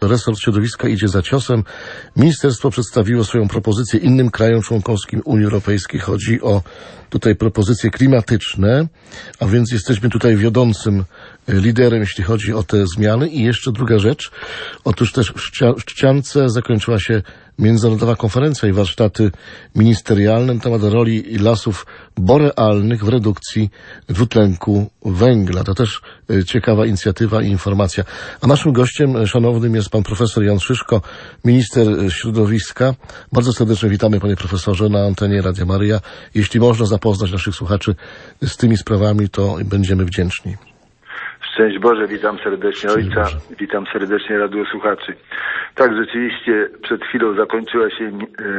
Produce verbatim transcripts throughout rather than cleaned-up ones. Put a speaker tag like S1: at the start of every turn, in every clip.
S1: resort środowiska idzie za ciosem. Ministerstwo przedstawiło swoją propozycję innym krajom członkowskim Unii Europejskiej. Chodzi o tutaj propozycje klimatyczne, a więc jesteśmy tutaj wiodącym liderem, jeśli chodzi o te zmiany. I jeszcze druga rzecz. Otóż też w Trzciance zakończyła się międzynarodowa konferencja i warsztaty ministerialne na temat roli lasów borealnych w redukcji dwutlenku węgla. To też ciekawa inicjatywa i informacja. A naszym gościem szanownym jest pan profesor Jan Szyszko, minister środowiska. Bardzo serdecznie witamy, panie profesorze, na antenie Radia Maryja. Jeśli można zapoznać naszych słuchaczy z tymi sprawami, to będziemy wdzięczni.
S2: Szczęść Boże, witam serdecznie
S1: Szczęść
S2: Ojca,
S1: Boże.
S2: Witam serdecznie radiosłuchaczy. Tak, rzeczywiście przed chwilą zakończyła się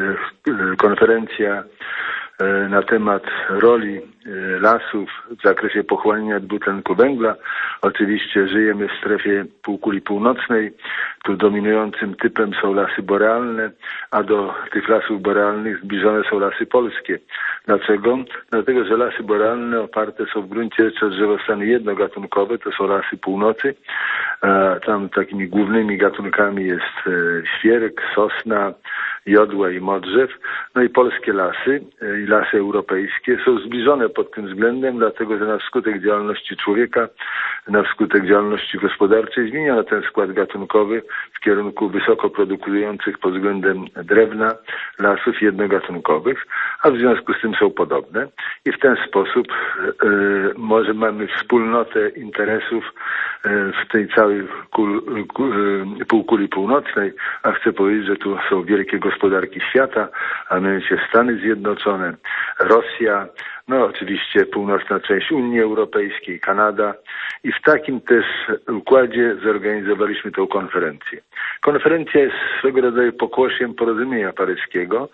S2: e, konferencja e, na temat roli e, lasów w zakresie pochłaniania dwutlenku węgla. Oczywiście żyjemy w strefie półkuli północnej. Tu dominującym typem są lasy borealne, a do tych lasów borealnych zbliżone są lasy polskie. Dlaczego? Dlatego, że lasy borealne oparte są w gruncie rzeczy o drzewostany jednogatunkowe, to są lasy północy. Tam takimi głównymi gatunkami jest świerk, sosna, jodła i modrzew. No i polskie lasy i lasy europejskie są zbliżone pod tym względem, dlatego że na wskutek działalności człowieka, na wskutek działalności gospodarczej zmieniono ten skład gatunkowy w kierunku wysoko produkujących pod względem drewna lasów jednogatunkowych, a w związku z tym są podobne. I w ten sposób e, może mamy wspólnotę interesów e, w tej całej kul, kul, e, półkuli północnej, a chcę powiedzieć, że tu są wielkie gospodarki świata, a mianowicie Stany Zjednoczone, Rosja, no oczywiście północna część Unii Europejskiej, Kanada i w takim też układzie zorganizowaliśmy tę konferencję. Konferencja jest swego rodzaju pokłosiem porozumienia paryskiego.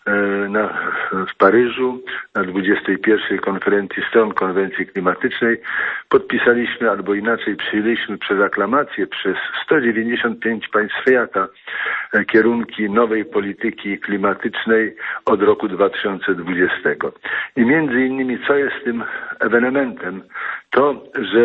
S2: Na, w Paryżu na dwudziestej pierwszej konferencji stron konwencji klimatycznej podpisaliśmy, albo inaczej przyjęliśmy przez aklamację przez sto dziewięćdziesiąt pięć państw świata kierunki nowej polityki klimatycznej od roku dwa tysiące dwudziestego. I między innymi co jest tym ewenementem? To, że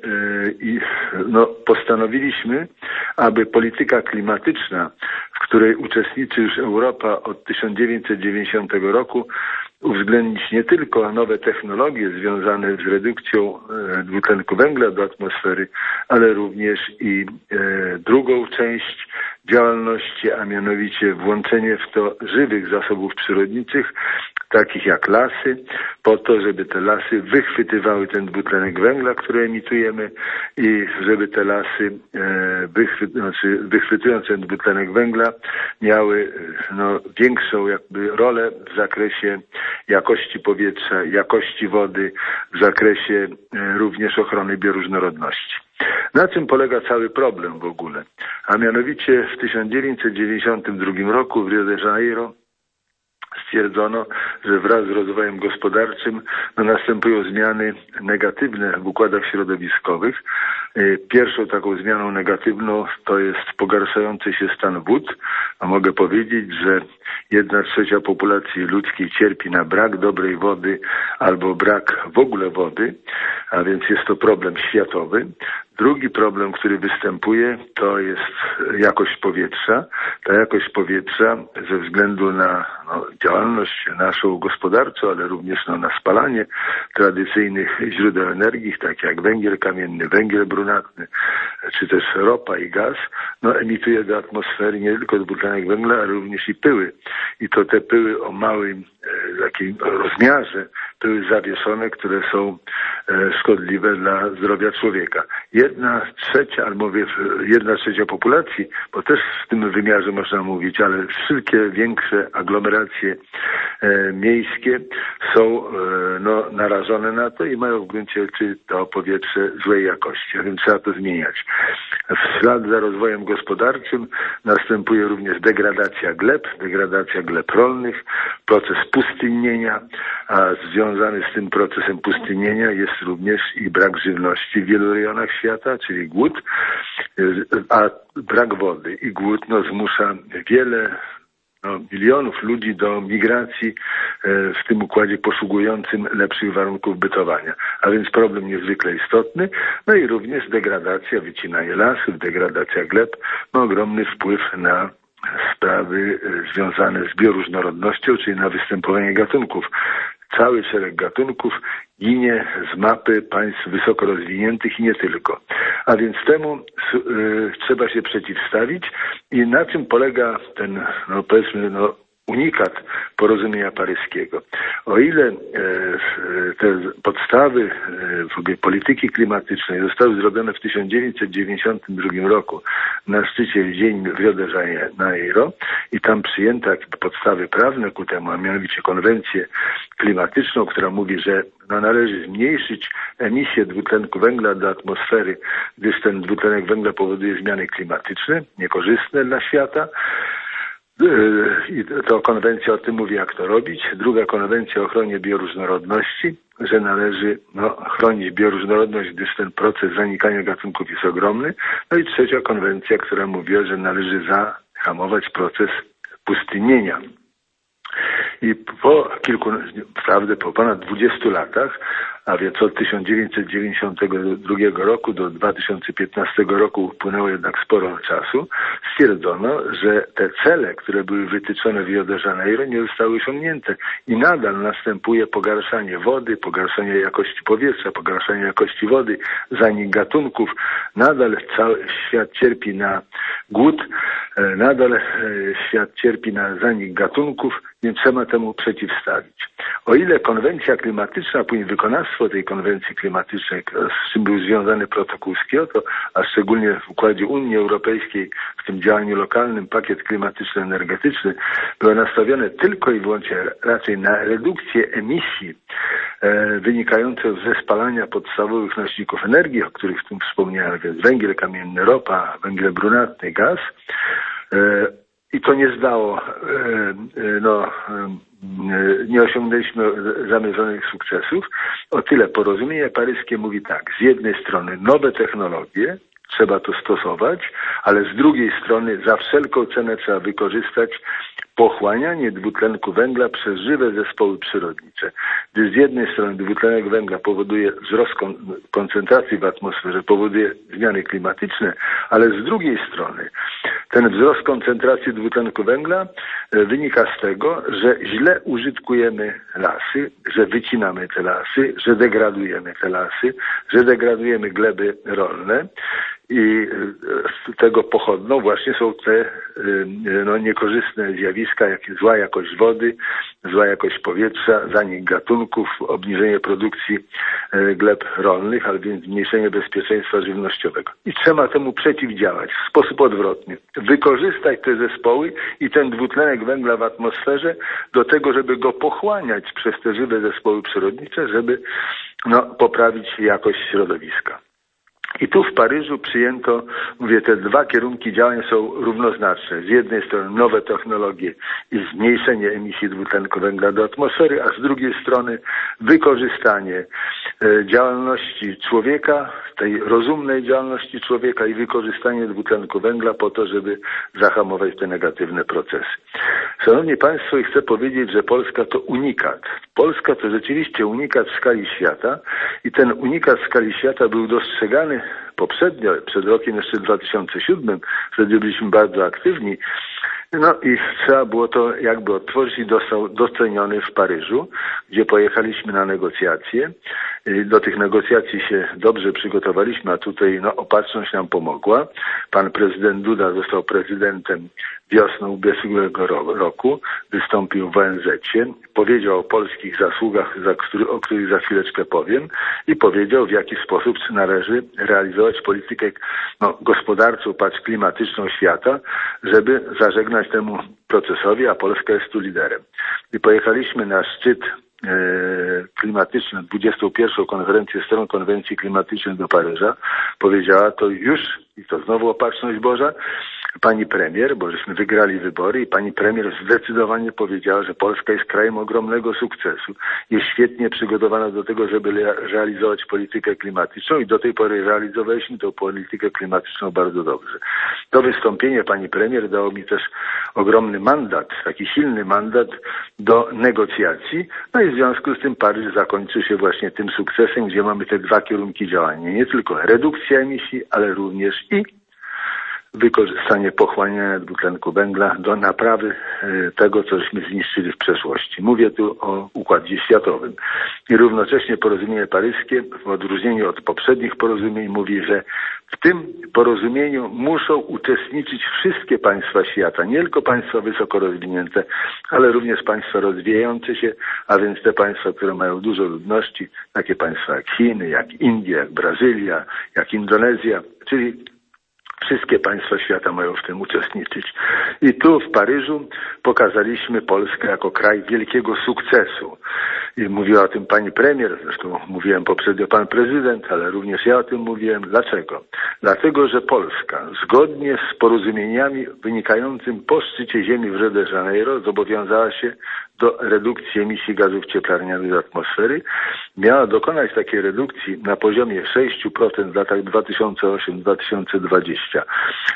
S2: yy, no, postanowiliśmy, aby polityka klimatyczna, w której uczestniczy już Europa od tysiąc dziewięćset dziewięćdziesiątego roku, uwzględnić nie tylko nowe technologie związane z redukcją e, dwutlenku węgla do atmosfery, ale również i e, drugą część działalności, a mianowicie włączenie w to żywych zasobów przyrodniczych, takich jak lasy, po to, żeby te lasy wychwytywały ten dwutlenek węgla, który emitujemy i żeby te lasy e, wychwy, znaczy wychwytując ten dwutlenek węgla miały no, większą jakby rolę w zakresie jakości powietrza, jakości wody, w zakresie e, również ochrony bioróżnorodności. Na czym polega cały problem w ogóle? A mianowicie w tysiąc dziewięćset dziewięćdziesiątym drugim roku w Rio de Janeiro stwierdzono, że wraz z rozwojem gospodarczym no, następują zmiany negatywne w układach środowiskowych. Pierwszą taką zmianą negatywną to jest pogarszający się stan wód. A mogę powiedzieć, że jedna trzecia populacji ludzkiej cierpi na brak dobrej wody albo brak w ogóle wody, a więc jest to problem światowy. Drugi problem, który występuje, to jest jakość powietrza. Ta jakość powietrza ze względu na no, działalność naszą gospodarczą, ale również no, na spalanie tradycyjnych źródeł energii, tak jak węgiel kamienny, węgiel brunatny, czy też ropa i gaz, no, emituje do atmosfery nie tylko dwutlenek węgla, ale również i pyły. I to te pyły o małym e, takim rozmiarze, pyły zawieszone, które są e, szkodliwe dla zdrowia człowieka. Jedna trzecia, albo mówię, jedna trzecia populacji, bo też w tym wymiarze można mówić, ale wszystkie większe aglomeracje e, miejskie są e, no, narażone na to i mają w gruncie rzeczy to powietrze złej jakości, a więc trzeba to zmieniać. W ślad za rozwojem gospodarczym następuje również degradacja gleb, degradacja gleb rolnych, proces pustynnienia, a związany z tym procesem pustynnienia jest również i brak żywności w wielu rejonach świata, czyli głód, a brak wody i głód no, zmusza wiele no, milionów ludzi do migracji w tym układzie posługującym lepszych warunków bytowania. A więc problem niezwykle istotny, no i również degradacja, wycinanie lasów, degradacja gleb ma ogromny wpływ na sprawy związane z bioróżnorodnością, czyli na występowanie gatunków. Cały szereg gatunków ginie z mapy państw wysoko rozwiniętych i nie tylko. A więc temu y, trzeba się przeciwstawić i na czym polega ten, no powiedzmy, no unikat porozumienia paryskiego. O ile e, te podstawy e, w ogóle polityki klimatycznej zostały zrobione w tysiąc dziewięćset dziewięćdziesiątym drugim roku na szczycie w dzień w Rio de Janeiro i tam przyjęto podstawy prawne ku temu, a mianowicie konwencję klimatyczną, która mówi, że no, należy zmniejszyć emisję dwutlenku węgla do atmosfery, gdyż ten dwutlenek węgla powoduje zmiany klimatyczne, niekorzystne dla świata. I to konwencja o tym mówi, jak to robić. Druga konwencja o ochronie bioróżnorodności, że należy no, chronić bioróżnorodność, gdyż ten proces zanikania gatunków jest ogromny. No i trzecia konwencja, która mówi, że należy zahamować proces pustynienia. I po kilku, prawdę, po ponad dwudziestu latach, a więc od tysiąc dziewięćset dziewięćdziesiątego drugiego roku do dwa tysiące piętnastego roku upłynęło jednak sporo czasu, stwierdzono, że te cele, które były wytyczone w Rio de Janeiro, nie zostały osiągnięte i nadal następuje pogarszanie wody, pogarszanie jakości powietrza, pogarszanie jakości wody, zanik gatunków, nadal cały świat cierpi na głód, nadal świat cierpi na zanik gatunków, więc trzeba temu przeciwstawić. O ile konwencja klimatyczna, później wykonawstwo tej konwencji klimatycznej, z czym był związany protokół z Kioto, a szczególnie w układzie Unii Europejskiej, w tym działaniu lokalnym, pakiet klimatyczno-energetyczny, było nastawione tylko i wyłącznie raczej na redukcję emisji e, wynikających ze spalania podstawowych nośników energii, o których w tym wspomniałem, więc węgiel kamienny, ropa, węgiel brunatny, gaz. E, I to nie zdało, no, nie osiągnęliśmy zamierzonych sukcesów. O tyle porozumienie paryskie mówi tak, z jednej strony nowe technologie, trzeba to stosować, ale z drugiej strony za wszelką cenę trzeba wykorzystać pochłanianie dwutlenku węgla przez żywe zespoły przyrodnicze. Gdyż z jednej strony dwutlenek węgla powoduje wzrost kon- koncentracji w atmosferze, powoduje zmiany klimatyczne, ale z drugiej strony ten wzrost koncentracji dwutlenku węgla e, wynika z tego, że źle użytkujemy lasy, że wycinamy te lasy, że degradujemy te lasy, że degradujemy gleby rolne. I z tego pochodną właśnie są te no, niekorzystne zjawiska, jak zła jakość wody, zła jakość powietrza, zanik gatunków, obniżenie produkcji gleb rolnych, ale więc zmniejszenie bezpieczeństwa żywnościowego. I trzeba temu przeciwdziałać w sposób odwrotny. Wykorzystać te zespoły i ten dwutlenek węgla w atmosferze do tego, żeby go pochłaniać przez te żywe zespoły przyrodnicze, żeby no, poprawić jakość środowiska. I tu w Paryżu przyjęto, mówię, te dwa kierunki działań są równoznaczne. Z jednej strony nowe technologie i zmniejszenie emisji dwutlenku węgla do atmosfery, a z drugiej strony wykorzystanie e, działalności człowieka, tej rozumnej działalności człowieka i wykorzystanie dwutlenku węgla po to, żeby zahamować te negatywne procesy. Szanowni Państwo, i chcę powiedzieć, że Polska to unikat. Polska to rzeczywiście unikat w skali świata i ten unikat w skali świata był dostrzegany poprzednio, przed rokiem jeszcze dwa tysiące siódmym, wtedy byliśmy bardzo aktywni. No i trzeba było to jakby otworzyć i został doceniony w Paryżu, gdzie pojechaliśmy na negocjacje. Do tych negocjacji się dobrze przygotowaliśmy, a tutaj no, opatrzność nam pomogła. Pan prezydent Duda został prezydentem wiosną ubiegłego roku, wystąpił w O N Z-cie, powiedział o polskich zasługach, za który, o których za chwileczkę powiem i powiedział, w jaki sposób należy realizować politykę no, gospodarczą, patrz klimatyczną świata, żeby zażegnać temu procesowi, a Polska jest tu liderem. I pojechaliśmy na szczyt klimatyczny, dwudziestą pierwszą konferencję stron konwencji klimatycznej do Paryża, powiedziała to już, i to znowu opatrzność Boża, pani premier, bo żeśmy wygrali wybory i pani premier zdecydowanie powiedziała, że Polska jest krajem ogromnego sukcesu. Jest świetnie przygotowana do tego, żeby le- realizować politykę klimatyczną i do tej pory realizowaliśmy tę politykę klimatyczną bardzo dobrze. To wystąpienie pani premier dało mi też ogromny mandat, taki silny mandat do negocjacji. No i w związku z tym Paryż zakończył się właśnie tym sukcesem, gdzie mamy te dwa kierunki działania. Nie tylko redukcja emisji, ale również i wykorzystanie pochłaniania dwutlenku węgla do naprawy tego, cośmy zniszczyli w przeszłości. Mówię tu o Układzie Światowym. I równocześnie porozumienie paryskie, w odróżnieniu od poprzednich porozumień, mówi, że w tym porozumieniu muszą uczestniczyć wszystkie państwa świata, nie tylko państwa wysoko rozwinięte, ale również państwa rozwijające się, a więc te państwa, które mają dużo ludności, takie państwa jak Chiny, jak Indie, jak Brazylia, jak Indonezja, czyli wszystkie państwa świata mają w tym uczestniczyć. I tu w Paryżu pokazaliśmy Polskę jako kraj wielkiego sukcesu. I mówiła o tym pani premier, zresztą mówiłem poprzednio pan prezydent, ale również ja o tym mówiłem. Dlaczego? Dlatego, że Polska zgodnie z porozumieniami wynikającym po szczycie Ziemi w Rio de Janeiro zobowiązała się do redukcji emisji gazów cieplarnianych do atmosfery. Miała dokonać takiej redukcji na poziomie sześć procent w latach dwa tysiące ósmy do dwa tysiące dwunastego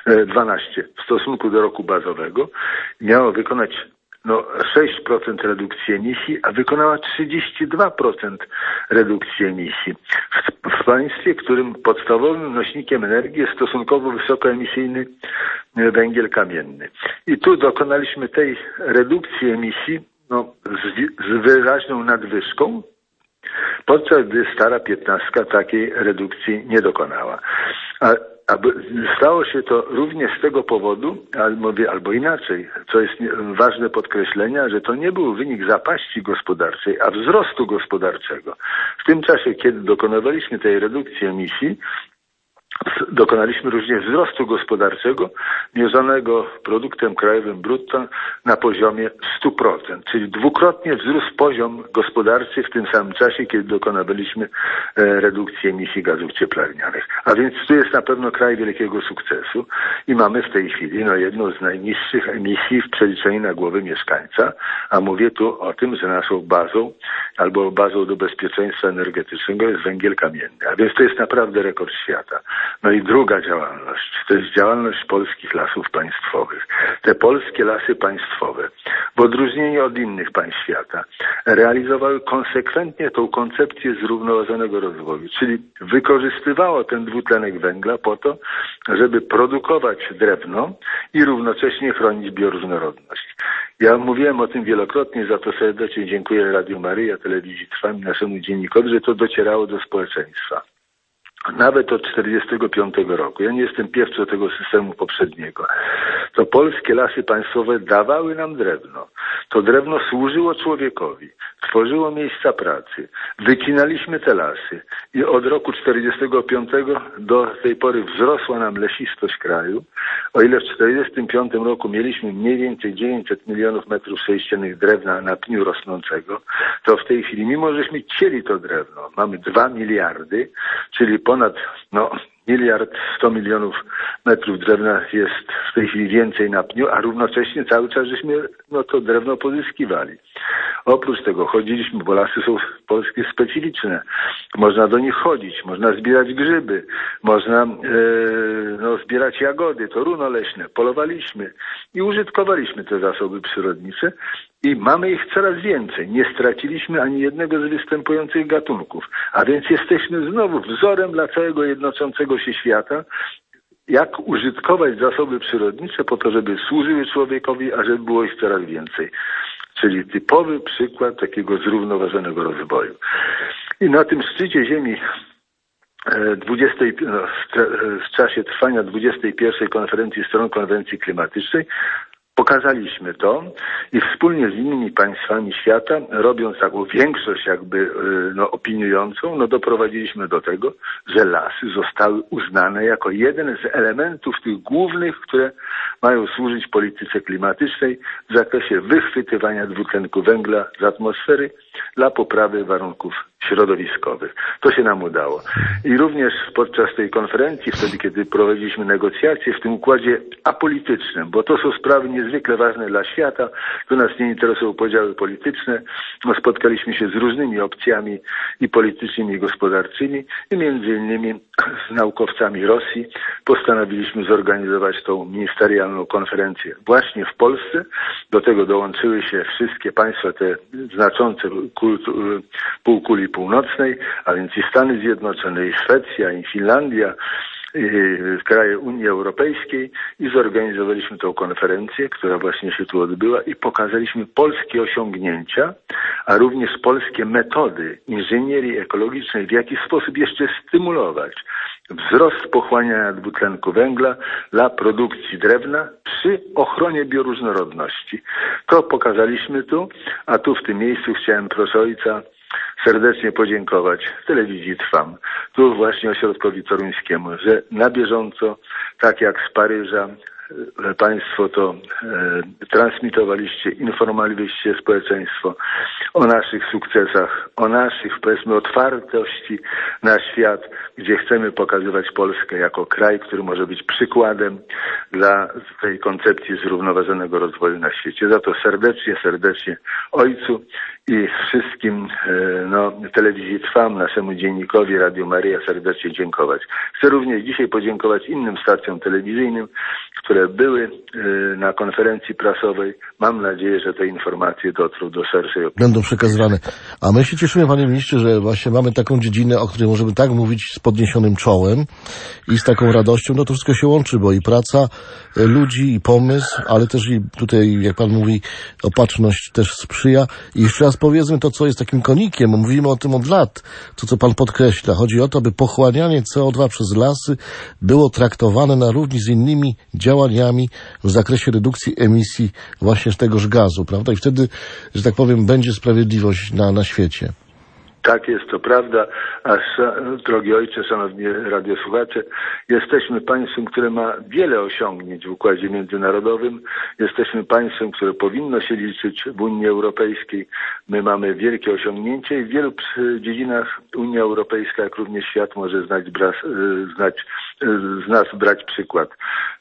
S2: w stosunku do roku bazowego. Miała wykonać no, sześć procent redukcji emisji, a wykonała trzydzieści dwa procent redukcji emisji. W, w państwie, którym podstawowym nośnikiem energii jest stosunkowo wysokoemisyjny węgiel kamienny. I tu dokonaliśmy tej redukcji emisji no, z, z wyraźną nadwyżką, podczas gdy stara piętnastka takiej redukcji nie dokonała. A Aby stało się to również z tego powodu, albo, albo inaczej, co jest ważne podkreślenia, że to nie był wynik zapaści gospodarczej, a wzrostu gospodarczego. W tym czasie, kiedy dokonywaliśmy tej redukcji emisji, dokonaliśmy również wzrostu gospodarczego mierzonego produktem krajowym brutto na poziomie stu procent, czyli dwukrotnie wzrósł poziom gospodarczy w tym samym czasie, kiedy dokonywaliśmy redukcji emisji gazów cieplarnianych. A więc tu jest na pewno kraj wielkiego sukcesu i mamy w tej chwili no, jedną z najniższych emisji w przeliczeniu na głowę mieszkańca, a mówię tu o tym, że naszą bazą albo bazą do bezpieczeństwa energetycznego jest węgiel kamienny, a więc to jest naprawdę rekord świata. No i druga działalność, to jest działalność polskich lasów państwowych. Te polskie lasy państwowe, w odróżnieniu od innych państw świata, realizowały konsekwentnie tą koncepcję zrównoważonego rozwoju, czyli wykorzystywało ten dwutlenek węgla po to, żeby produkować drewno i równocześnie chronić bioróżnorodność. Ja mówiłem o tym wielokrotnie, za to serdecznie dziękuję Radiu Maryja, Telewizji Trwam i naszemu dziennikowi, że to docierało do społeczeństwa. Nawet od czterdziestego piątego roku. Ja nie jestem piewcą tego systemu poprzedniego. To polskie lasy państwowe dawały nam drewno. To drewno służyło człowiekowi. Tworzyło miejsca pracy. Wycinaliśmy te lasy. I od roku czterdziestego piątego do tej pory wzrosła nam lesistość kraju. O ile w czterdziestym piątym roku mieliśmy mniej więcej dziewięćset milionów metrów sześciennych drewna na pniu rosnącego, to w tej chwili, mimo żeśmy cieli to drewno, mamy dwa miliardy, czyli ponad no, miliard sto milionów metrów drewna jest w tej chwili więcej na pniu, a równocześnie cały czas żeśmy no, to drewno pozyskiwali. Oprócz tego chodziliśmy, bo lasy są polskie specyficzne. Można do nich chodzić, można zbierać grzyby, można e, no, zbierać jagody, to runo leśne. Polowaliśmy i użytkowaliśmy te zasoby przyrodnicze i mamy ich coraz więcej. Nie straciliśmy ani jednego z występujących gatunków. A więc jesteśmy znowu wzorem dla całego jednoczącego się świata, jak użytkować zasoby przyrodnicze po to, żeby służyły człowiekowi, a żeby było ich coraz więcej. Czyli typowy przykład takiego zrównoważonego rozwoju. I na tym szczycie Ziemi dwudziestej, no, w czasie trwania dwudziestej pierwszej konferencji stron konwencji klimatycznej pokazaliśmy to i wspólnie z innymi państwami świata, robiąc taką większość jakby no, opiniującą, no doprowadziliśmy do tego, że lasy zostały uznane jako jeden z elementów tych głównych, które mają służyć polityce klimatycznej w zakresie wychwytywania dwutlenku węgla z atmosfery dla poprawy warunków środowiskowych. To się nam udało. I również podczas tej konferencji, wtedy kiedy prowadziliśmy negocjacje w tym układzie apolitycznym, bo to są sprawy niezwykle ważne dla świata, tu nas nie interesują podziały polityczne, no, spotkaliśmy się z różnymi opcjami i politycznymi, i gospodarczymi i między innymi z naukowcami Rosji postanowiliśmy zorganizować tą ministerialną konferencję właśnie w Polsce. Do tego dołączyły się wszystkie państwa te znaczące kultu- półkuli północnej, a więc i Stany Zjednoczone, i Szwecja, i Finlandia, i kraje Unii Europejskiej i zorganizowaliśmy tą konferencję, która właśnie się tu odbyła i pokazaliśmy polskie osiągnięcia, a również polskie metody inżynierii ekologicznej, w jaki sposób jeszcze stymulować wzrost pochłaniania dwutlenku węgla dla produkcji drewna przy ochronie bioróżnorodności. To pokazaliśmy tu, a tu w tym miejscu chciałem, proszę ojca, serdecznie podziękować telewizji Trwam, tu właśnie ośrodkowi toruńskiemu, że na bieżąco, tak jak z Paryża, państwo to e, transmitowaliście, informowaliście społeczeństwo o naszych sukcesach, o naszych, powiedzmy, otwartości na świat, gdzie chcemy pokazywać Polskę jako kraj, który może być przykładem dla tej koncepcji zrównoważonego rozwoju na świecie. Za to serdecznie, serdecznie ojcu i wszystkim e, no, telewizji Trwam, naszemu dziennikowi Radio Maryja serdecznie dziękować. Chcę również dzisiaj podziękować innym stacjom telewizyjnym, które były y, na konferencji prasowej. Mam nadzieję, że te informacje dotrą do szerszej opinii.
S1: Będą przekazywane. A my się cieszymy, panie ministrze, że właśnie mamy taką dziedzinę, o której możemy tak mówić z podniesionym czołem i z taką radością. No to wszystko się łączy, bo i praca y, ludzi, i pomysł, ale też i tutaj, jak pan mówi, opatrzność też sprzyja. I jeszcze raz powiedzmy to, co jest takim konikiem. Mówimy o tym od lat. To, co pan podkreśla. Chodzi o to, aby pochłanianie C O dwa przez lasy było traktowane na równi z innymi działaniami w zakresie redukcji emisji właśnie tegoż gazu, prawda? I wtedy, że tak powiem, będzie sprawiedliwość na, na świecie.
S2: Tak jest, to prawda. A drogi ojcze, szanowni radiosłuchacze, jesteśmy państwem, które ma wiele osiągnięć w układzie międzynarodowym. Jesteśmy państwem, które powinno się liczyć w Unii Europejskiej. My mamy wielkie osiągnięcia i w wielu dziedzinach Unia Europejska, jak również świat, może znać, znać, z nas brać przykład.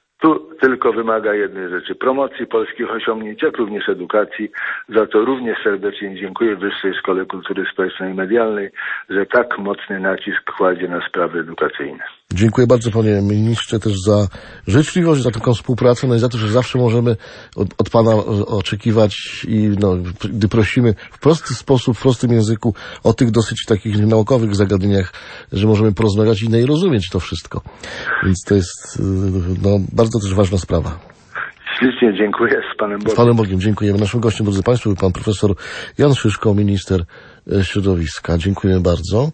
S2: Tu tylko wymaga jednej rzeczy, promocji polskich osiągnięć, jak również edukacji. Za to również serdecznie dziękuję Wyższej Szkole Kultury Społecznej i Medialnej, że tak mocny nacisk kładzie na sprawy edukacyjne.
S1: Dziękuję bardzo, panie ministrze, też za życzliwość, za taką współpracę, no i za to, że zawsze możemy od, od pana oczekiwać i no, gdy prosimy w prosty sposób, w prostym języku o tych dosyć takich naukowych zagadnieniach, że możemy porozmawiać i no i rozumieć to wszystko. Więc to jest no, bardzo też ważna sprawa.
S2: Ślicznie dziękuję, z Panem Bogiem.
S1: Z Panem Bogiem dziękujemy. Naszym gościem, drodzy państwo, był pan profesor Jan Szyszko, minister środowiska. Dziękujemy bardzo.